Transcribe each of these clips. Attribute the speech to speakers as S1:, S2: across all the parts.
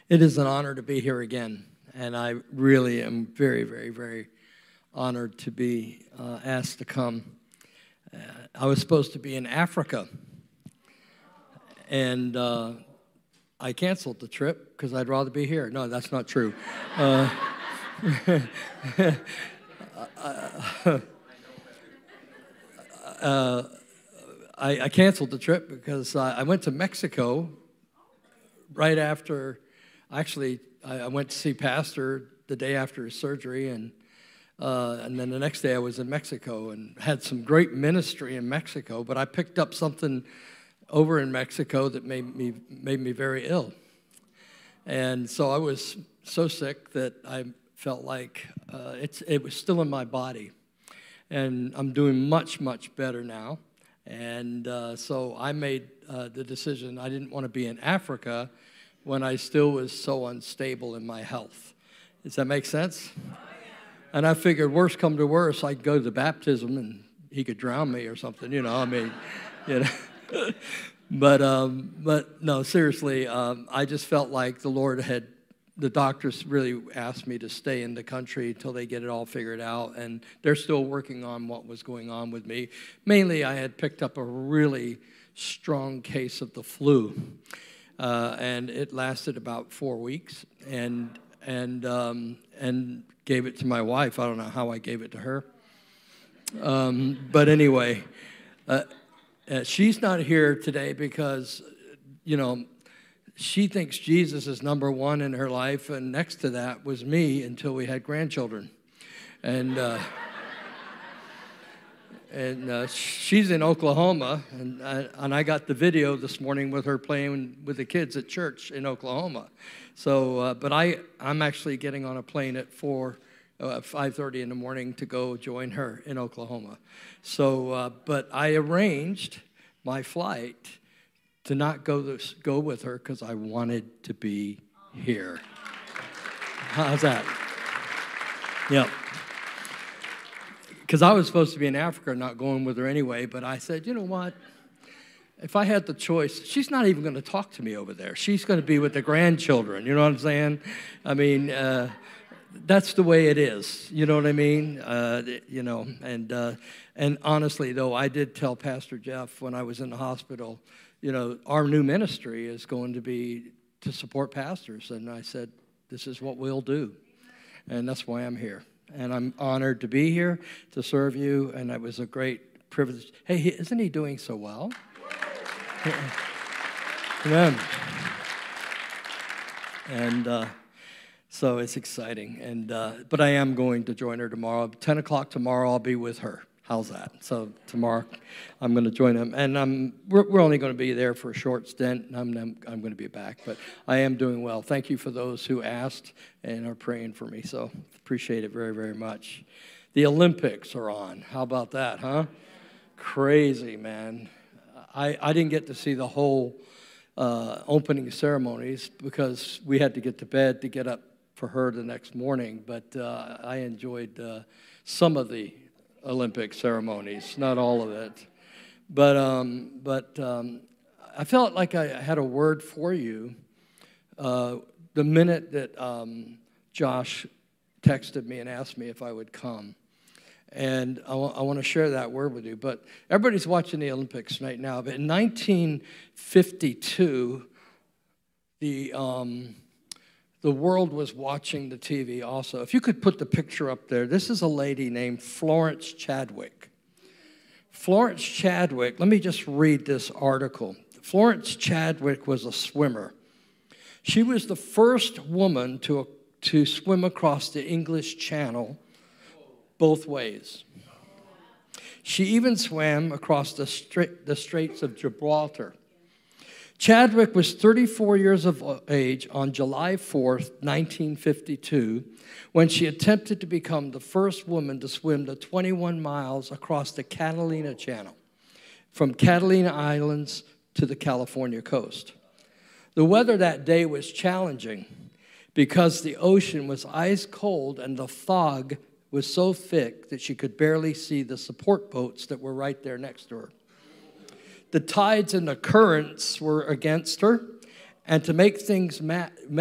S1: It is an honor to be here again, and I really am very, very, very honored to be asked to come. I was supposed to be in Africa, and I canceled the trip because I'd rather be here. No, that's not true. I canceled the trip because I went to Mexico right after. Actually, I went to see Pastor the day after his surgery, and then the next day I was in Mexico and had some great ministry in Mexico. But I picked up something over in Mexico that made me very ill, and so I was so sick that I felt like it was still in my body, and I'm doing much, much better now. And so I made the decision I didn't want to be in Africa when I still was so unstable in my health. Does that make sense? And I figured, worst come to worst, I'd go to the baptism and he could drown me or something, I mean, But no, seriously, I just felt like the doctors really asked me to stay in the country until they get it all figured out, and they're still working on what was going on with me. Mainly, I had picked up a really strong case of the flu, and it lasted about 4 weeks, and gave it to my wife. I don't know how I gave it to her, but anyway, she's not here today because, she thinks Jesus is number one in her life, and next to that was me until we had grandchildren. And she's in Oklahoma, and I got the video this morning with her playing with the kids at church in Oklahoma. So, but I'm actually getting on a plane at 5:30 in the morning to go join her in Oklahoma. So, but I arranged my flight to not go with her because I wanted to be here. How's that? Yeah. Because I was supposed to be in Africa, not going with her anyway, but I said, you know what? If I had the choice, she's not even going to talk to me over there. She's going to be with the grandchildren, you know what I'm saying? I mean, that's the way it is, you know what I mean? And honestly, though, I did tell Pastor Jeff when I was in the hospital, our new ministry is going to be to support pastors. And I said, this is what we'll do. And that's why I'm here. And I'm honored to be here to serve you. And it was a great privilege. Hey, isn't he doing so well? Amen. And so it's exciting. But I am going to join her tomorrow. 10 o'clock tomorrow, I'll be with her. How's that? So tomorrow, I'm going to join them, and we're only going to be there for a short stint. I'm going to be back, but I am doing well. Thank you for those who asked and are praying for me. So appreciate it very, very much. The Olympics are on. How about that, huh? Crazy, man. I didn't get to see the whole opening ceremonies because we had to get to bed to get up for her the next morning. But I enjoyed some of the Olympic ceremonies, not all of it. But I felt like I had a word for you the minute that Josh texted me and asked me if I would come. And I want to share that word with you. But everybody's watching the Olympics right now. But in 1952, the world was watching the TV also. If you could put the picture up there, this is a lady named Florence Chadwick. Florence Chadwick, let me just read this article. Florence Chadwick was a swimmer. She was the first woman to swim across the English Channel both ways. She even swam across the Straits of Gibraltar. Chadwick was 34 years of age on July 4th, 1952, when she attempted to become the first woman to swim the 21 miles across the Catalina Channel, from Catalina Islands to the California coast. The weather that day was challenging because the ocean was ice cold and the fog was so thick that she could barely see the support boats that were right there next to her. The tides and the currents were against her, and to make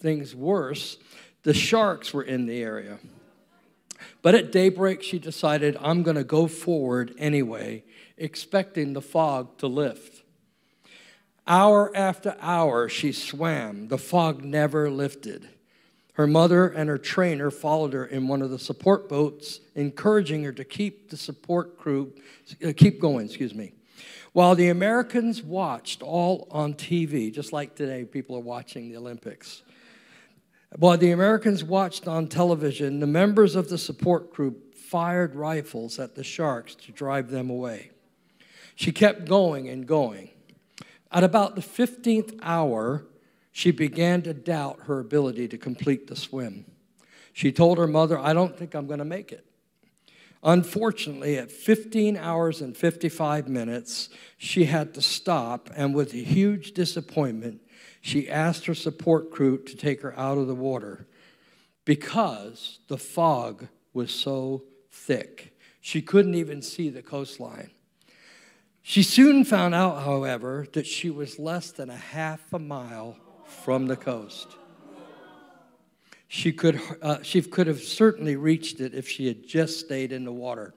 S1: things worse, the sharks were in the area. But at daybreak, she decided, I'm going to go forward anyway, expecting the fog to lift. Hour after hour, she swam. The fog never lifted. Her mother and her trainer followed her in one of the support boats, encouraging her to keep going. While the Americans watched all on TV, just like today, people are watching the Olympics. While the Americans watched on television, the members of the support group fired rifles at the sharks to drive them away. She kept going and going. At about the 15th hour, she began to doubt her ability to complete the swim. She told her mother, I don't think I'm going to make it. Unfortunately, at 15 hours and 55 minutes, she had to stop, and with a huge disappointment, she asked her support crew to take her out of the water because the fog was so thick. She couldn't even see the coastline. She soon found out, however, that she was less than a half a mile from the coast. She could have certainly reached it if she had just stayed in the water.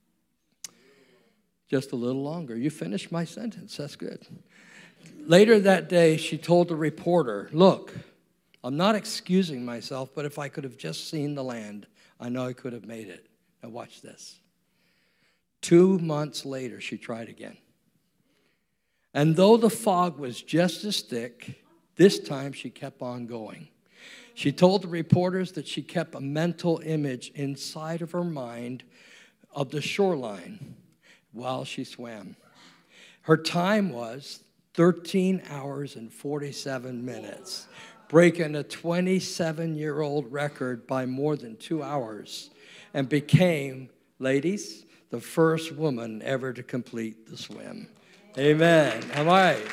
S1: Just a little longer. You finished my sentence. That's good. Later that day, she told the reporter, look, I'm not excusing myself, but if I could have just seen the land, I know I could have made it. Now watch this. 2 months later, she tried again. And though the fog was just as thick, this time she kept on going. She told the reporters that she kept a mental image inside of her mind of the shoreline while she swam. Her time was 13 hours and 47 minutes, breaking a 27-year-old record by more than 2 hours, and became, ladies, the first woman ever to complete the swim. Amen. All right.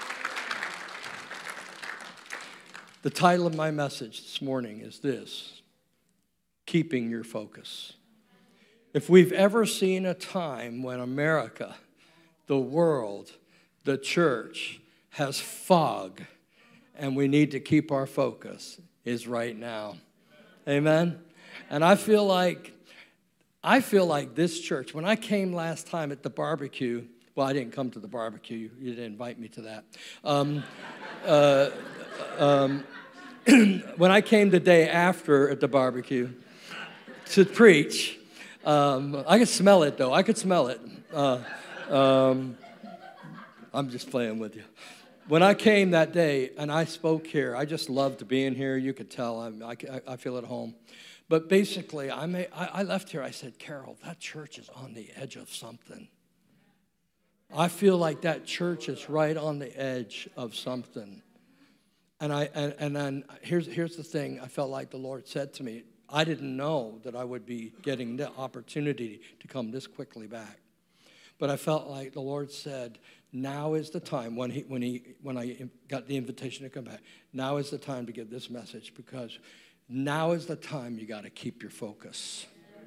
S1: The title of my message this morning is this: Keeping Your Focus. If we've ever seen a time when America, the world, the church has fog and we need to keep our focus, is right now. Amen? And I feel like this church, when I came last time at the barbecue, well, I didn't come to the barbecue. You didn't invite me to that. When I came the day after at the barbecue to preach, I could smell it, though. I could smell it. I'm just playing with you. When I came that day and I spoke here, I just loved being here. You could tell I feel at home. But basically, I left here. I said, Carol, that church is on the edge of something. I feel like that church is right on the edge of something. And then here's the thing. I felt like the Lord said to me, I didn't know that I would be getting the opportunity to come this quickly back. But I felt like the Lord said, now is the time, when I got the invitation to come back, now is the time to give this message, because now is the time you got to keep your focus.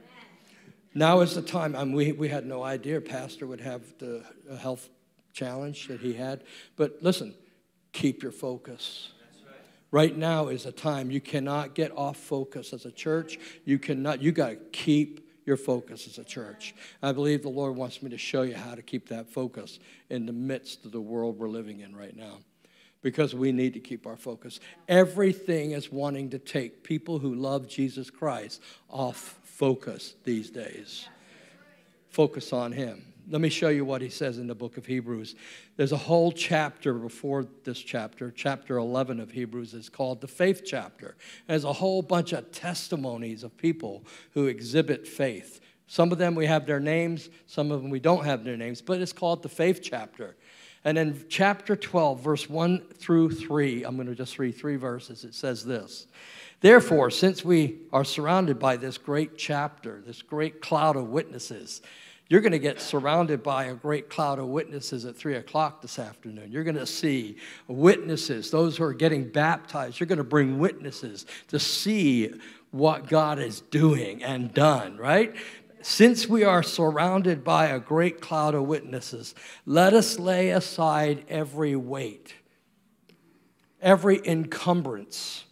S1: Now is the time. We had no idea Pastor would have the health challenge that he had. But listen, keep your focus. Right now is a time you cannot get off focus as a church. You got to keep your focus as a church. I believe the Lord wants me to show you how to keep that focus in the midst of the world we're living in right now, because we need to keep our focus. Everything is wanting to take people who love Jesus Christ off focus these days. Focus on Him. Let me show you what he says in the book of Hebrews. There's a whole chapter before this chapter. Chapter 11 of Hebrews is called the faith chapter. There's a whole bunch of testimonies of people who exhibit faith. Some of them we have their names, some of them we don't have their names, but it's called the faith chapter. And in chapter 12, verse 1 through 3, I'm going to just read 3 verses. It says this: Therefore, since we are surrounded by this great chapter, this great cloud of witnesses, you're going to get surrounded by a great cloud of witnesses at 3 o'clock this afternoon. You're going to see witnesses, those who are getting baptized. You're going to bring witnesses to see what God is doing and done, right? Since we are surrounded by a great cloud of witnesses, let us lay aside every weight, every encumbrance,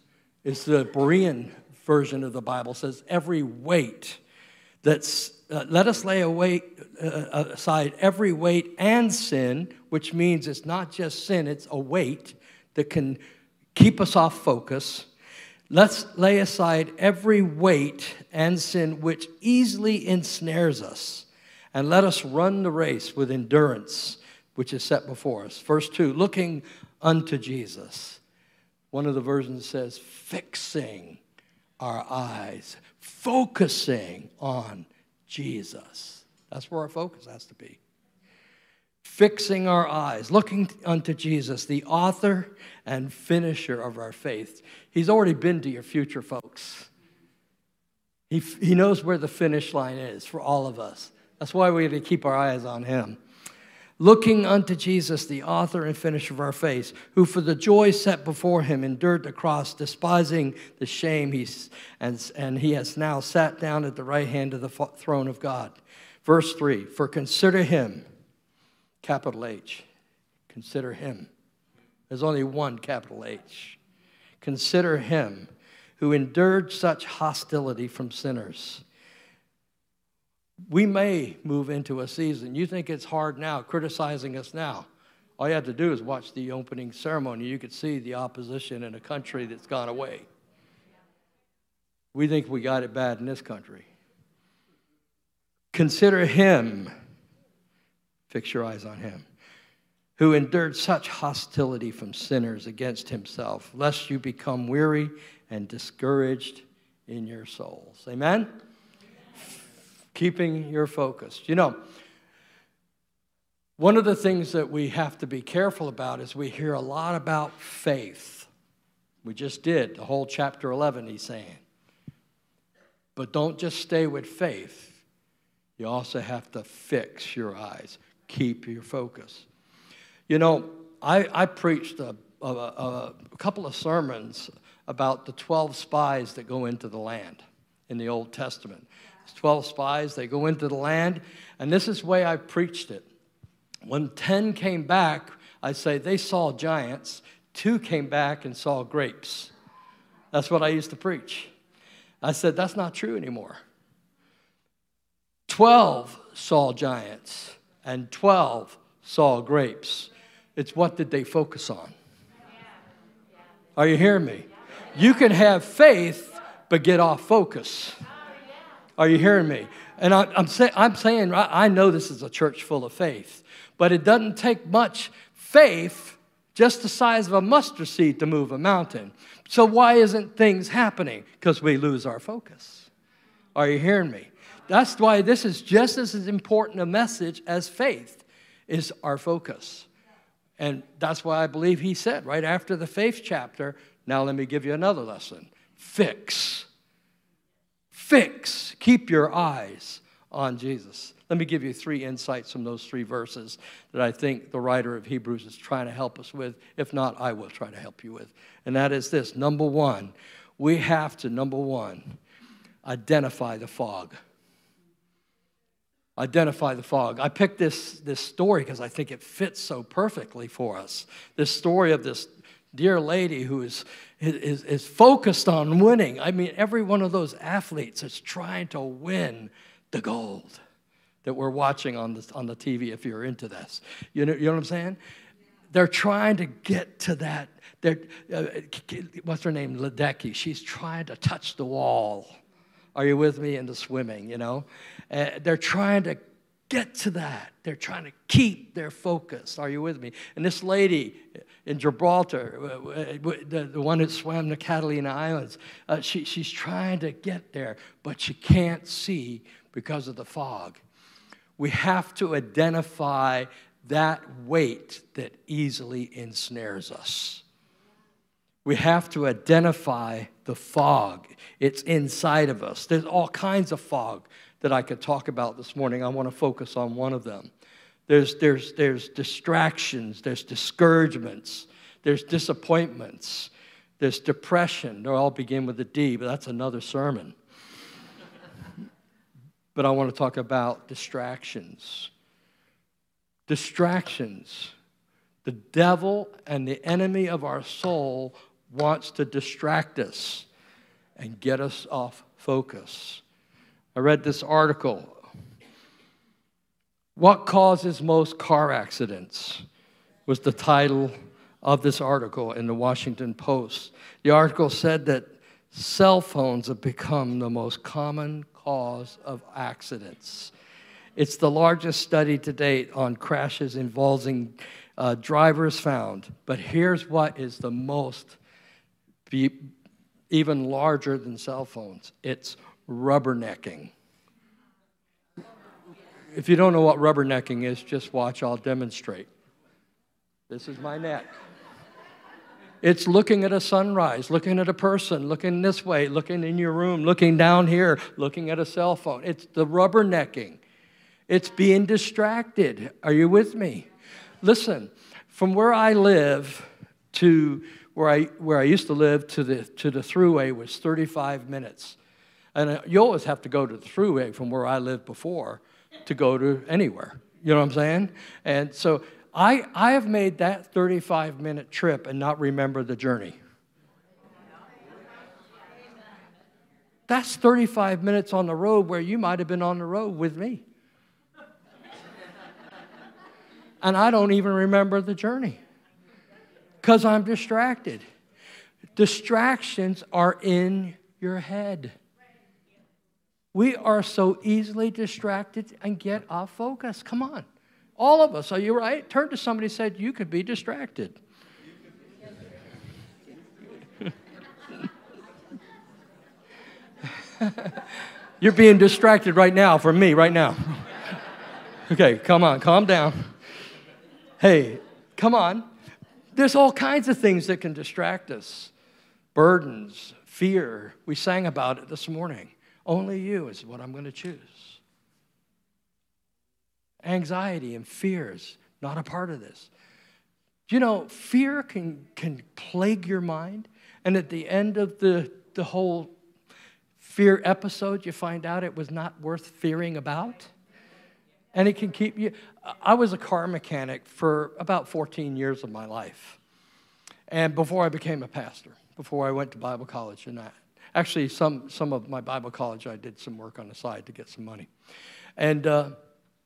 S1: It's the Berean version of the Bible. It says, every weight that's, let us lay aside every weight and sin, which means it's not just sin, it's a weight that can keep us off focus. Let's lay aside every weight and sin which easily ensnares us, and let us run the race with endurance, which is set before us. Verse 2, looking unto Jesus. One of the versions says, fixing our eyes, focusing on Jesus. That's where our focus has to be. Fixing our eyes, looking unto Jesus, the author and finisher of our faith. He's already been to your future, folks. He knows where the finish line is for all of us. That's why we have to keep our eyes on him. Looking unto Jesus, the author and finisher of our faith, who for the joy set before him endured the cross, despising the shame, and he has now sat down at the right hand of the throne of God. Verse 3, for consider him, capital H, consider him. There's only one capital H. Consider him who endured such hostility from sinners. We may move into a season. You think it's hard now, criticizing us now. All you have to do is watch the opening ceremony. You could see the opposition in a country that's gone away. We think we got it bad in this country. Consider him, fix your eyes on him, who endured such hostility from sinners against himself, lest you become weary and discouraged in your souls. Amen? Keeping your focus. You know, one of the things that we have to be careful about is we hear a lot about faith. We just did the whole chapter 11, he's saying. But don't just stay with faith. You also have to fix your eyes. Keep your focus. You know, I preached a couple of sermons about the 12 spies that go into the land in the Old Testament. 12 spies, they go into the land, and this is the way I preached it. When 10 came back, I say they saw giants. 2 came back and saw grapes. That's what I used to preach. I said, that's not true anymore. 12 saw giants, and 12 saw grapes. It's what did they focus on? Are you hearing me? You can have faith, but get off focus. Are you hearing me? And I'm saying, I know this is a church full of faith, but it doesn't take much faith, just the size of a mustard seed, to move a mountain. So why isn't things happening? Because we lose our focus. Are you hearing me? That's why this is just as important a message as faith is our focus. And that's why I believe he said right after the faith chapter, now let me give you another lesson. Fix. Keep your eyes on Jesus. Let me give you 3 insights from those 3 verses that I think the writer of Hebrews is trying to help us with. If not, I will try to help you with. And that is this. Number 1, we have to, identify the fog. Identify the fog. I picked this story because I think it fits so perfectly for us. This story of this dear lady who is focused on winning. I mean, every one of those athletes is trying to win the gold that we're watching on the TV if you're into this. You know what I'm saying? They're trying to get to that. What's her name? Ledecky. She's trying to touch the wall. Are you with me? Into swimming, you know? They're trying to get to that. They're trying to keep their focus. Are you with me? And this lady in Gibraltar, the one that swam the Catalina Islands, she's trying to get there, but she can't see because of the fog. We have to identify that weight that easily ensnares us. We have to identify the fog. It's inside of us. There's all kinds of fog that I could talk about this morning. I want to focus on one of them. There's distractions, there's discouragements, there's disappointments, there's depression. They all begin with a D, but that's another sermon. But I want to talk about distractions. Distractions. The devil and the enemy of our soul wants to distract us and get us off focus. I read this article. What causes most car accidents was the title of this article in the Washington Post. The article said that cell phones have become the most common cause of accidents. It's the largest study to date on crashes involving drivers found. But here's what is the most, even larger than cell phones. It's rubbernecking. If you don't know what rubbernecking is, just watch, I'll demonstrate. This is my neck. It's looking at a sunrise, looking at a person, looking this way, looking in your room, looking down here, looking at a cell phone. It's the rubbernecking. It's being distracted. Are you with me? Listen, from where I live to where I used to live to the thruway was 35 minutes. And you always have to go to the thruway from where I lived before to go to anywhere. You know what I'm saying? And so I have made that 35-minute trip and not remember the journey. That's 35 minutes on the road where you might have been on the road with me. And I don't even remember the journey because I'm distracted. Distractions are in your head. We are so easily distracted and get off focus. Come on. All of us. Are you right? Turn to somebody and say, you could be distracted. You're being distracted right now from me right now. Okay, come on. Calm down. Hey, come on. There's all kinds of things that can distract us. Burdens, fear. We sang about it this morning. Only you is what I'm going to choose. Anxiety and fear is not a part of this. You know, fear can plague your mind. And at the end of the whole fear episode, you find out it was not worth fearing about. And it can keep you. I was a car mechanic for about 14 years of my life. And before I became a pastor, before I went to Bible college and that. Actually, some of my Bible college, I did some work on the side to get some money. But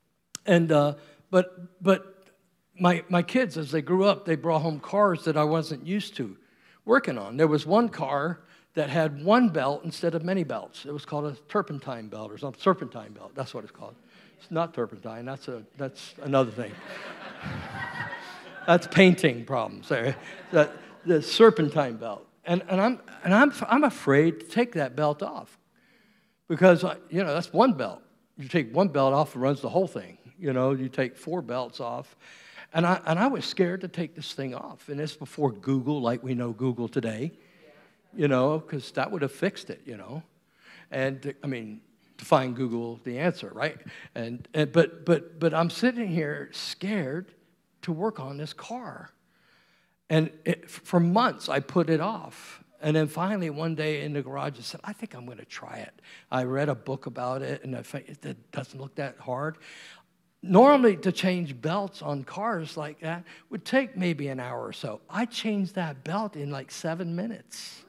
S1: my kids, as they grew up, they brought home cars that I wasn't used to working on. There was one car that had one belt instead of many belts. It was called a turpentine belt or something. Serpentine belt, that's what it's called. It's not turpentine, that's another thing. That's painting problems there. The serpentine belt. And I'm afraid to take that belt off because that's one belt. You take one belt off, it runs the whole thing. You take 4 belts off, and I was scared to take this thing off. And it's before Google, like we know Google today, because that would have fixed it, And I mean, to find Google the answer, right? But I'm sitting here scared to work on this car. And for months, I put it off. And then finally, one day in the garage, I said, I think I'm going to try it. I read a book about it, and it doesn't look that hard. Normally, to change belts on cars like that would take maybe an hour or so. I changed that belt in like 7 minutes.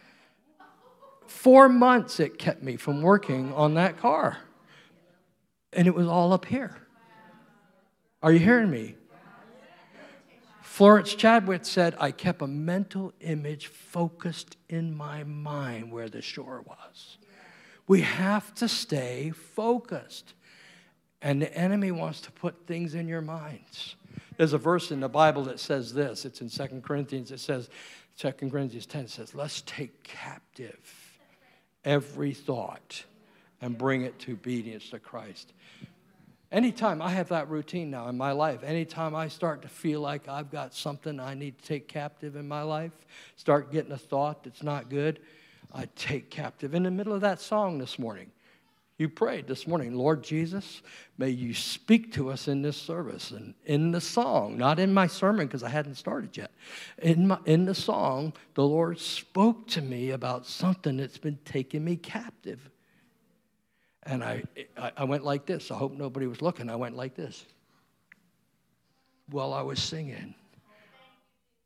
S1: 4 months it kept me from working on that car. And it was all up here. Are you hearing me? Florence Chadwick said, I kept a mental image focused in my mind where the shore was. We have to stay focused. And the enemy wants to put things in your minds. There's a verse in the Bible that says this. It's in 2 Corinthians. It says, 2 Corinthians 10 says, let's take captive every thought and bring it to obedience to Christ. Anytime I have that routine now in my life, anytime I start to feel like I've got something I need to take captive in my life, start getting a thought that's not good, I take captive. In the middle of that song this morning, you prayed this morning, Lord Jesus, may you speak to us in this service. And in the song, not in my sermon because I hadn't started yet, in the song, the Lord spoke to me about something that's been taking me captive. And I went like this. I hope nobody was looking. I went like this while I was singing.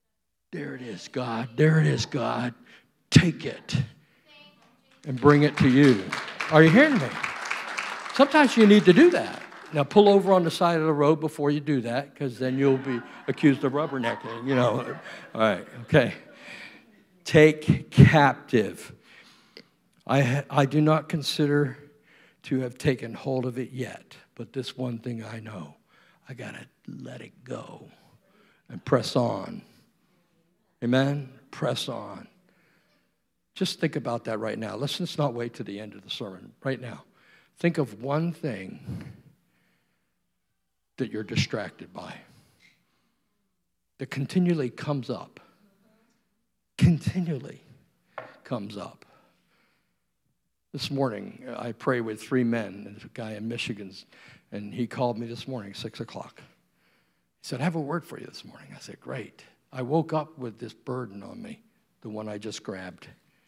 S1: There it is, God. There it is, God. Take it and bring it to you. Are you hearing me? Sometimes you need to do that. Now, pull over on the side of the road before you do that, because then you'll be accused of rubbernecking, you know. All right, okay. Take captive. I do not consider to have taken hold of it yet, but this one thing I know, I got to let it go and press on. Amen? Press on. Just think about that right now. Let's not wait to the end of the sermon. Right now. Think of one thing that you're distracted by, that continually comes up. Continually comes up. This morning, I pray with 3 men. There's a guy in Michigan, and he called me this morning, 6 o'clock. He said, I have a word for you this morning. I said, great. I woke up with this burden on me, the one I just grabbed.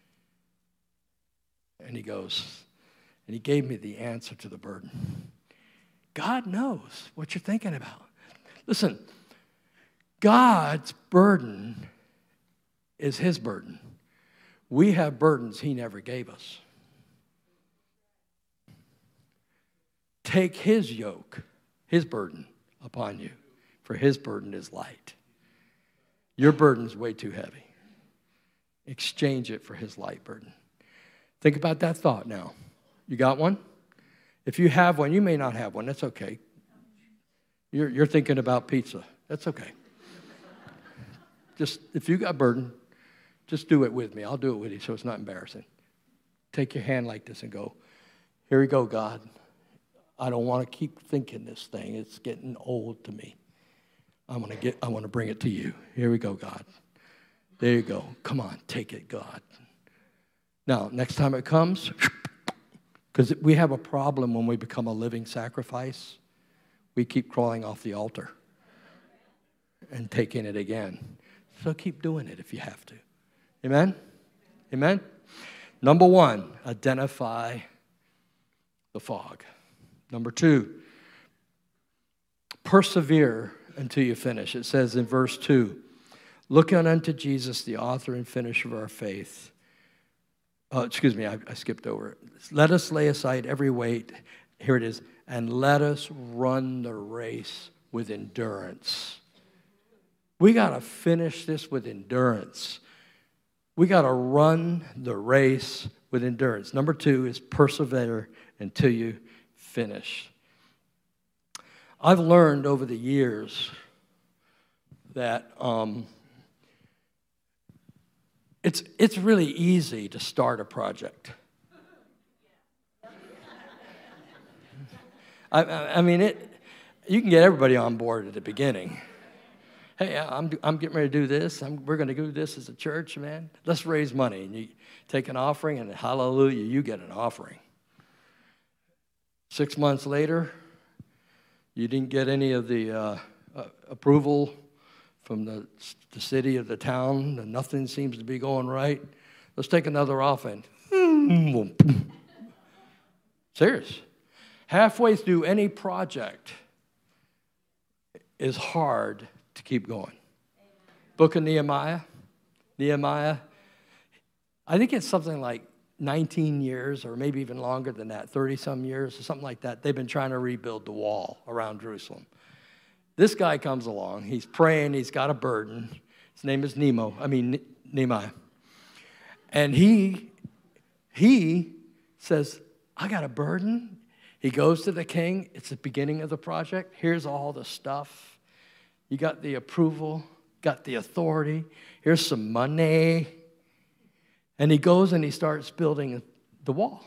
S1: And he goes, and he gave me the answer to the burden. God knows what you're thinking about. Listen, God's burden is his burden. We have burdens he never gave us. Take his yoke, his burden upon you, for his burden is light. Your burden is way too heavy. Exchange it for his light burden. Think about that thought now. You got one? If you have one, you may not have one. That's okay. You're thinking about pizza. That's okay. Just, if you got a burden, just do it with me. I'll do it with you so it's not embarrassing. Take your hand like this and go, here we go, God. I don't want to keep thinking this thing. It's getting old to me. I want to bring it to you. Here we go, God. There you go. Come on, take it, God. Now, next time it comes, because we have a problem when we become a living sacrifice, we keep crawling off the altar and taking it again. So keep doing it if you have to. Amen? Amen? Number 1, identify the fog. Number 2, persevere until you finish. It says in verse 2, looking unto Jesus, the author and finisher of our faith. I skipped over it. Let us lay aside every weight. Here it is. And let us run the race with endurance. We got to finish this with endurance. We got to run the race with endurance. Number 2 is persevere until you finish. I've learned over the years that it's really easy to start a project. I mean, you can get everybody on board at the beginning. Hey, I'm getting ready to do this. We're going to do this as a church, man. Let's raise money. And you take an offering, and hallelujah, you get an offering. 6 months later, you didn't get any of the approval from the city or the town, and nothing seems to be going right. Let's take another offering. Serious. Halfway through any project is hard to keep going. Book of Nehemiah, I think it's something like 19 years or maybe even longer than that, 30-some years or something like that. They've been trying to rebuild the wall around Jerusalem. This guy comes along. He's praying. He's got a burden. His name is Nehemiah. And he says, I got a burden. He goes to the king. It's the beginning of the project. Here's all the stuff. You got the approval, got the authority. Here's some money. And he goes and he starts building the wall.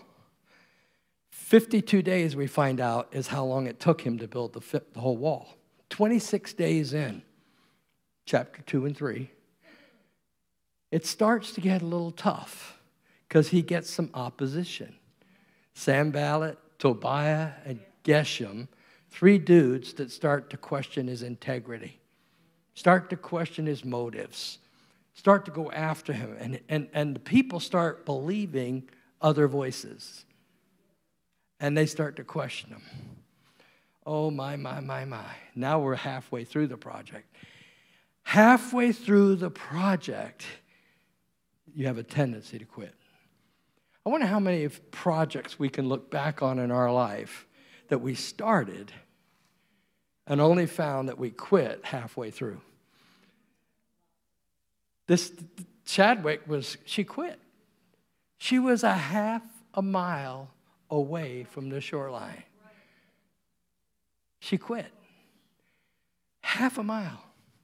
S1: 52 days, we find out, is how long it took him to build the whole wall. 26 days in, chapter 2 and 3, it starts to get a little tough because he gets some opposition. Sanballat, Tobiah, and Geshem, 3 dudes that start to question his integrity, start to question his motives, start to go after him, and the people start believing other voices, and they start to question him. Oh, my. Now we're halfway through the project. halfway through the project, you have a tendency to quit. I wonder how many projects we can look back on in our life that we started and only found that we quit halfway through. This Chadwick she quit. She was a half a mile away from the shoreline. She quit. Half a mile.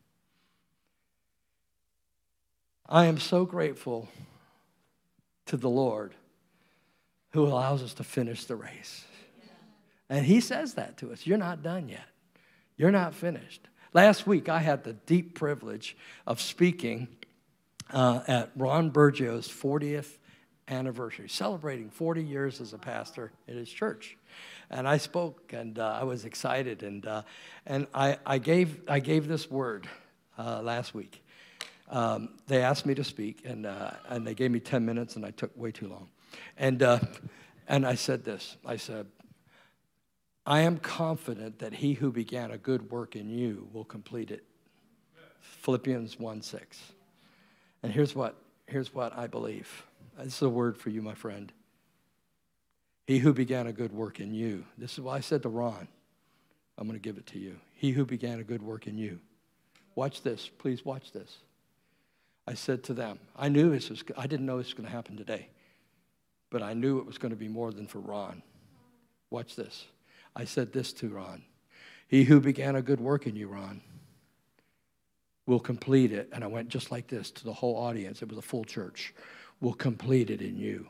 S1: I am so grateful to the Lord who allows us to finish the race. And he says that to us. You're not done yet. You're not finished. Last week, I had the deep privilege of speaking at Ron Bergio's 40th anniversary, celebrating 40 years as a pastor in his church. And I spoke, and I was excited, and I gave this word last week. They asked me to speak, and they gave me 10 minutes, and I took way too long. And I said this. I said, I am confident that he who began a good work in you will complete it. Philippians 1:6. And here's what I believe. This is a word for you, my friend. He who began a good work in you. This is what I said to Ron. I'm going to give it to you. He who began a good work in you. Watch this. Please watch this. I said to them, I didn't know this was going to happen today, but I knew it was going to be more than for Ron. Watch this. I said this to Ron. He who began a good work in you, Ron, will complete it. And I went just like this to the whole audience. It was a full church. Will complete it in you.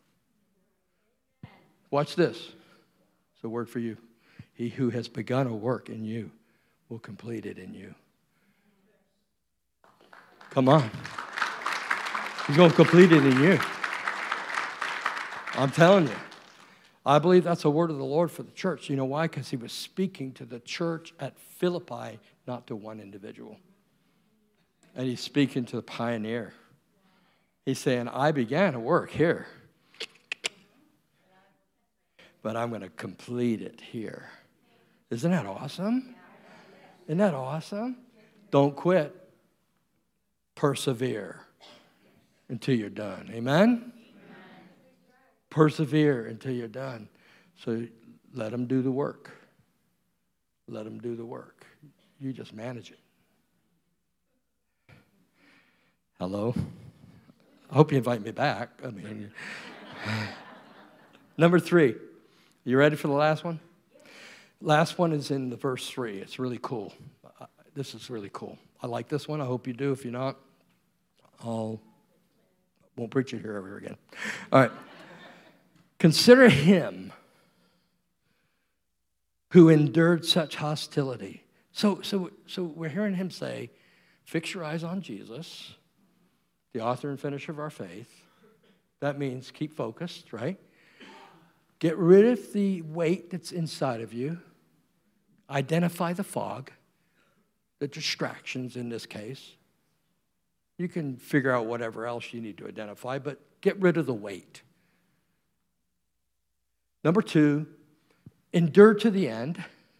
S1: Watch this. It's a word for you. He who has begun a work in you will complete it in you. Come on. He's going to complete it in you. I'm telling you. I believe that's a word of the Lord for the church. You know why? Because he was speaking to the church at Philippi, not to one individual. And he's speaking to the pioneer. He's saying, I began a work here, but I'm going to complete it here. Isn't that awesome? Isn't that awesome? Don't quit. Persevere until you're done. Amen? Persevere until you're done. So let him do the work. Let him do the work. You just manage it. Hello? I hope you invite me back. I mean, number 3. You ready for the last one? Last one is in the verse 3. It's really cool. This is really cool. I like this one. I hope you do. If you're not, won't preach it here ever again. All right. Consider him who endured such hostility. So we're hearing him say, fix your eyes on Jesus, the author and finisher of our faith. That means keep focused, right? Get rid of the weight that's inside of you. Identify the fog, the distractions in this case. You can figure out whatever else you need to identify, but get rid of the weight. Number 2, endure to the end.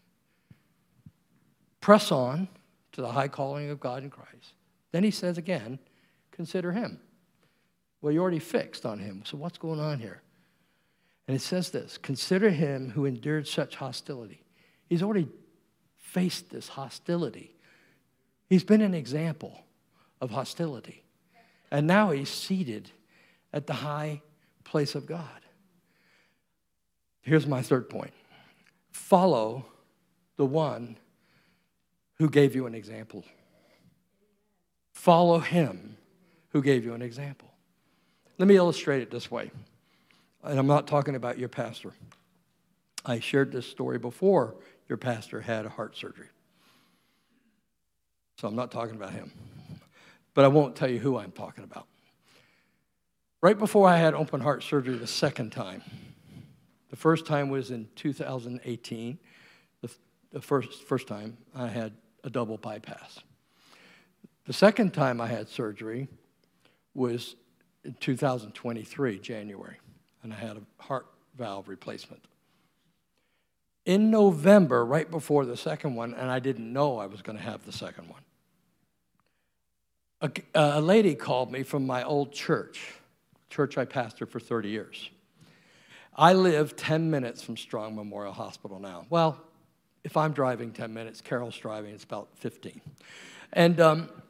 S1: Press on to the high calling of God in Christ. Then he says again, consider him. Well, you already fixed on him, so what's going on here? And it says this, consider him who endured such hostility. He's already faced this hostility. He's been an example of hostility. And now he's seated at the high place of God. Here's my third point. Follow the one who gave you an example. Follow him who gave you an example. Let me illustrate it this way. And I'm not talking about your pastor. I shared this story before your pastor had a heart surgery. So I'm not talking about him. But I won't tell you who I'm talking about. Right before I had open heart surgery the second time, the first time was in 2018. The first time I had a double bypass. The second time I had surgery was in 2023, January, and I had a heart valve replacement. In November, right before the second one, and I didn't know I was going to have the second one, a lady called me from my old church I pastored for 30 years. I live 10 minutes from Strong Memorial Hospital now. Well, if I'm driving 10 minutes, Carol's driving, it's about 15. And